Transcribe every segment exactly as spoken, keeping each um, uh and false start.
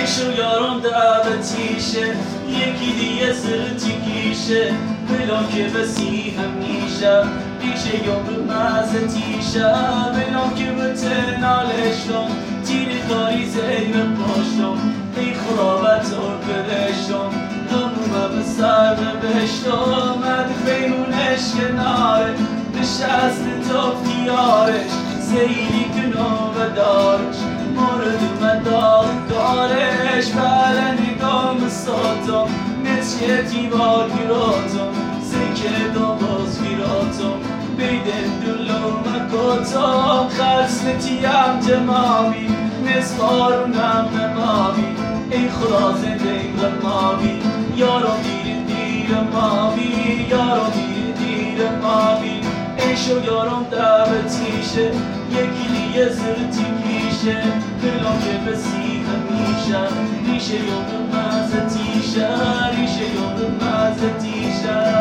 شو یارم دعوتیشه یکی دیگه زرتی کیشه بلان که بسی همیشه ریشه یا به مزتیشه بلان که به تنالشم تیر کاری زیر پاشم ای خرابت رو برشم همومه به سر بشتم مد بیرونش کناره نشست تافتیارش زیلی کنو و دارش مورد من دارش بله نگام ساتم نتیه دیوار گیراتم زکه داماز گیراتم بیدن دلو مکاتم خرس نتیم جمامی نسخارونم نمامی ای خدا زنده غمامی یارو دیر دیر مامی یارو دیر دیر مامی ای شو یارم دعوتیشه یکی دیگه زرتی کیشه دلم که بسی همیشه ریشه یادم مزتیشه ریشه یادم مزتیشه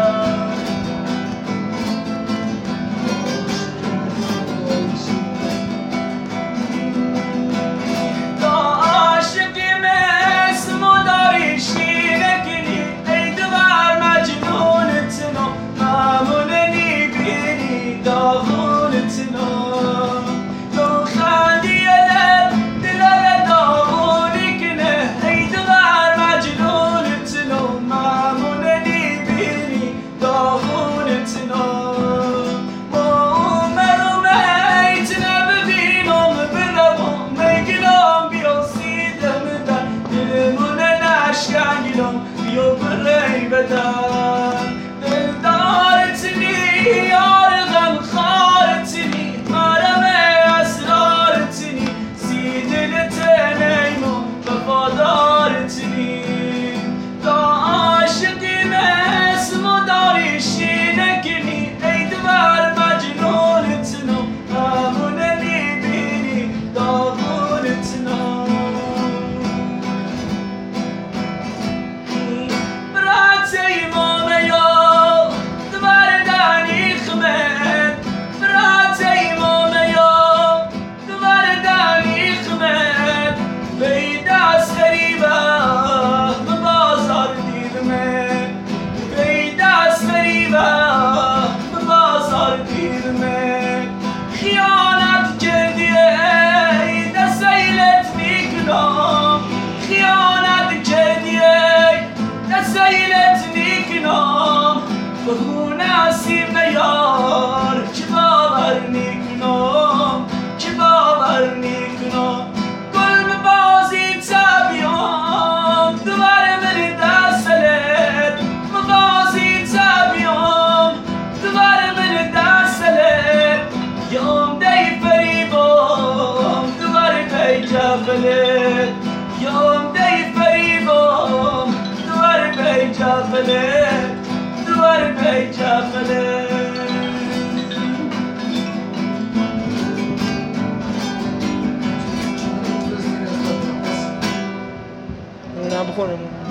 بیا بری بدن دلدارتنی یار غم خارتنی مرم اسرارتنی سی دلت نیمون وفادارتنی تا عاشقی مثل و داریشی نکنی ای دوار مجنونتنو همونه میبینی داغونتنو خیانت کردی ای دستیلت میکنم خیانت کردی ای دستیلت میکنم بهون اسیم یار که باور میکنم که باور میکنم گل به بازی تبیام دوباره بری دستلت بازی تبیام دوباره بری دستلت یام دی فریبام دوباره بی جفلت یام دی فریبام دوباره بی جفلت دوباره بی جفلت نه بخورم